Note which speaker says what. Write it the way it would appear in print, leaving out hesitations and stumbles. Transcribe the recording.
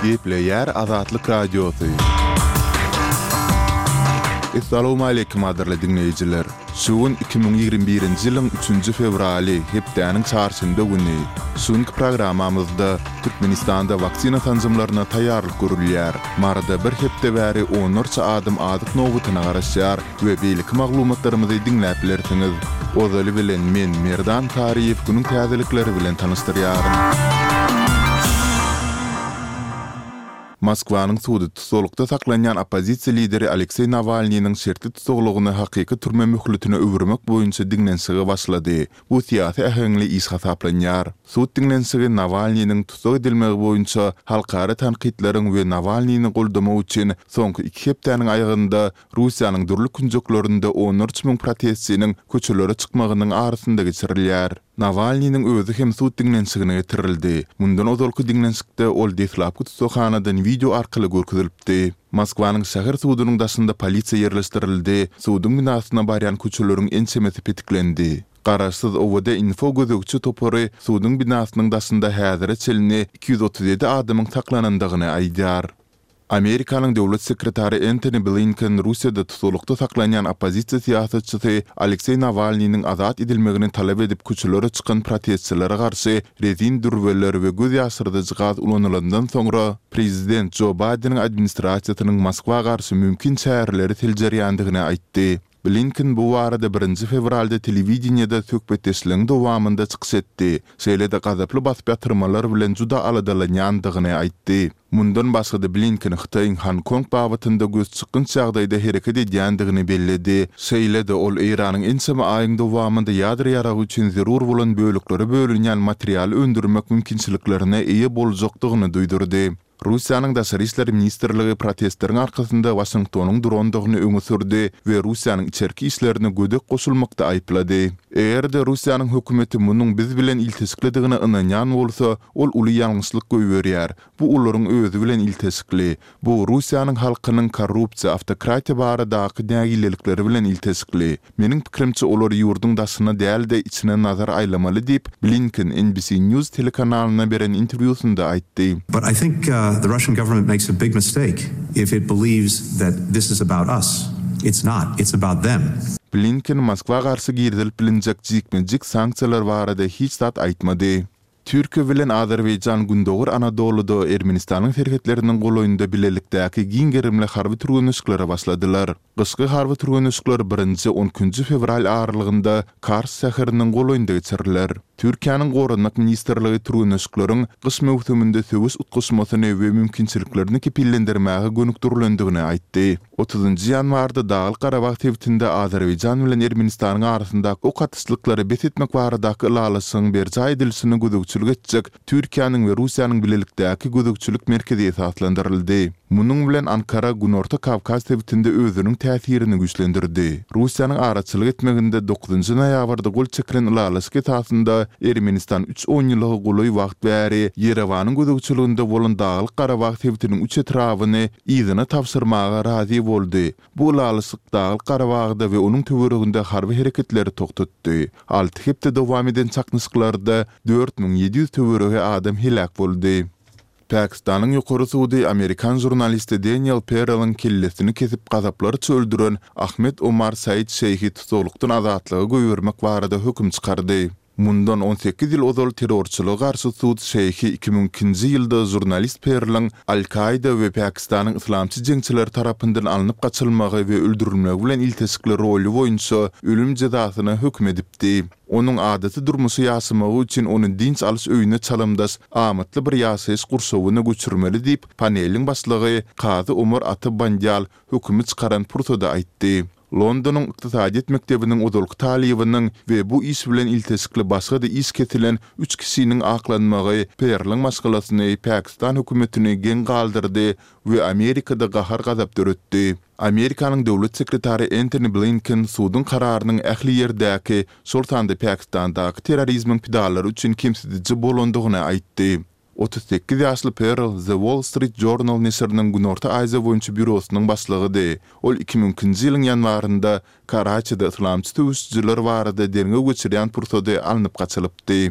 Speaker 1: Gepleyer Azatlyk Radiosu. Assalamu alaykum aderli dinleyijiler. Şuun 2021-nji ýylyň 3-nji fevraly hepdeniň çarşamba güni. Şuňky programamyzda Türkmenistanda waksina tanzymlaryna taýýarlyk görülýär. Marada bir hepde bäri 10 adam adyk nowutyna garaşýar we beýlik maglumatlarymyzy dinläp bilersiňiz. Ozaly bilen men Merdan Kariýew günüň täzelikleri bilen tanışdyrýarym. Moskwanyň sudy tutulukda saklanýan opozisiýa lideri Aleksey Navalnyň şertli tutulugyny hakyky türme möhletine öwürmek boýunça dinlensigi başlady. Bu siýasy ähengli iş hasaplanýar. Sud dinlensigi Navalnyň tutuk edilmegi boýunça halkara tanqidleriň we Navalnyny goldama üçin soňky 2 hepdeniň aýagynda Russiýanyň dürli künjeklerinde 13.000 protestçiniň köçelere çykmagynyň arasynda geçirilýär. Navalnyň özü hem sud dinlensigine getirildi. Mundan ozalky dinlensikde ol deslapky tutuşxanadan video arkaly görkezilipdi. Moskwanyň şäher sudynyň daşynda polisiýa ýerleşdirildi. Sudyň binasyna barýan köçeleriň ençemesi petiklendi. Garaşsyz owada info gözükçi topary sudyň binasynyň daşynda häzire çelini 237 adamyň saklanandygyny aýdýar. Amerikanyň döwlet sekretary Antony Blinken Russiýada tutulukda saklanýan opozisiýa siýasatçysy Aleksey Navalnyň azat edilmegini talap edip köçelere çykan protestçilere garşy rezin dürweler we göz ýaşyrdyjy gaz ulanylandan soňra prezident Joe Bideniň administrasiýasynyň Moskwa garşy mümkin çäreleri tiljerýändigini aýtdy. Blinken bu arada 1 fevralda telewizionyada söhbetleşilen dowamında çykyş etdi. Şeýle-de gazaply basyp ýatyrmalar bilen juda aladalanýandygyny aýtdy. Mundan başga da Blinken Xitoyň Hong Kong babatynda göz çykyn çagdaýda hereket edýändigini belledi. Şeýle-de ol Iranyň ençeme aýyň dowamında ýadry ýaragy üçin zerur bolan bölükleri bölünýän material öndürmek mümkinçiliklerine eýe boljakdygyny duýdurdy. Russiýanyň Daşary işleri ministrligi protestleriň arkasynda Washingtonyň durandygyny öňe sürdi we Russiýanyň içerki işlerine gödek goşulmakda aýplady. Eger de Russiýanyň hökümeti munyň biz bilen iltisiklidigine ynanýan bolsa, ol uly ýalňyşlyk goýberýär. Bu olaryň özü bilen iltisikli. Bu Russiýanyň halkynyň korrupsiýa, автокраtiýa baradaky nägilelikleri bilen iltisikli. Meniň pikirimçe olary ýurduň daşyna däl-de içine nazar aýlamaly diýip Blinken NBC News telekanalyna beren interwýusynda aýtdy.
Speaker 2: But I think the Russian government makes a big mistake if it believes that this is about us. It's not. It's about them.
Speaker 1: Blinken Moskwa garşy girdilip bilinjek jikmejik sanksiýalar barada hiç zat aýtmady. Türkiýe bilen Azerbaýjan gündogur Anadoluda Ermenistanyň serhetleriniň goloýunda bilelikdäki giňgerimli harby türgünüşlere başladylar. Gyşky harby türgünüşler 1-10 fevral aralygynda Kars şäheriniň goloýunda geçiriler. Türkiýanyň Gorunmak ministrligi türgünüşleriň gyş mewsüminde söwüs utguşmasyny we mümkinçiliklerini kepillendirmäge gönükdirilendigini aýtdy. 30 ýanwarda Dağly Garabag tewtinde Azerbaýjan bilen Ermenistanyň arasynda o katyslyklary betitmek baradaky ýalaşyň berja edilişini gödükçülük etjek Türkiýanyň we Russiýanyň bilelikdäki gödükçülük merkezi esaslandyryldy. Munyň bilen Ankara Günorta Kavkaz tewtinde özüniň täsirini güýçlendirdi. Russiýanyň araçylyk etmeginde 9-njy noýabrda gol çekilen ýalaşyk esasynda Ermenistan 3-10 ýylyk goloý wagt bäri Yerewanyň gödükçülüginde bolan Dağly Garabag tewtiniň 3 etrabyny ýygyna tapşyrmaga razy boldy. Bu ýalaşyk Dağly Garabagda we onuň töwereginde harby hereketleri toktatdy. 6 hepde dowam eden çaknyşyklarda 4700 töweregi adam helak boldy. Pakistanyň ýokary sudy Amerikan jurnalisti Daniel Pearl'ın kellesini kesip gazaplary çöldüren Ahmet Omar Said Şeyhi tutulukdan azatlygy goýbermek barada höküm çykardy. Mundan 18 ýyl ozal terrorçylyga garşy sud Şeyhi 2002-nji ýylda jurnalist Pearl'ın Al-Qaida we Pakistanyň islamçy jeňçiler tarapyndan alınıp gaçylmagy we öldürilmegi bilen iltisikli roli boýunça ölüm jazasyna hökm edipdi. Onuň adaty durmuşy ýaşamagy üçin ony dinç alys öýüne çalamdaş amatly bir ýaşaýyş gurşawyna göçürmeli diýip paneliň başlygy Qazy Umar Atabandiyal hökümi çykaran pursada aýtdy. Londonyň ykdysadyýet mektebiniň ozalky talybynyň we bu iş bilen iltisikli başga da iş ketilen 3 kişiniň aklanmagy Pearl'ın maskalasyny Pakistan hökümetini gen galdyrdy we Amerikada gahar gazap döretdi. Amerikanyň döwlet sekretary Antony Blinken sudyň kararynyň ähli ýerdäki şoltanda Pakistandaky terrorizm pidallary üçin kimsedici bolandygyny aýtdy. 38 ýaşly Pearl The Wall Street Journal nesiriniň Günorta Aýza boýunça bürosynyň başlygydy. Ol 2002-nji ýylyň ýanwarynda Karaçyda islamçy tüwüşçiler barada derňe geçirýän pursady alınıp gaçylypdy.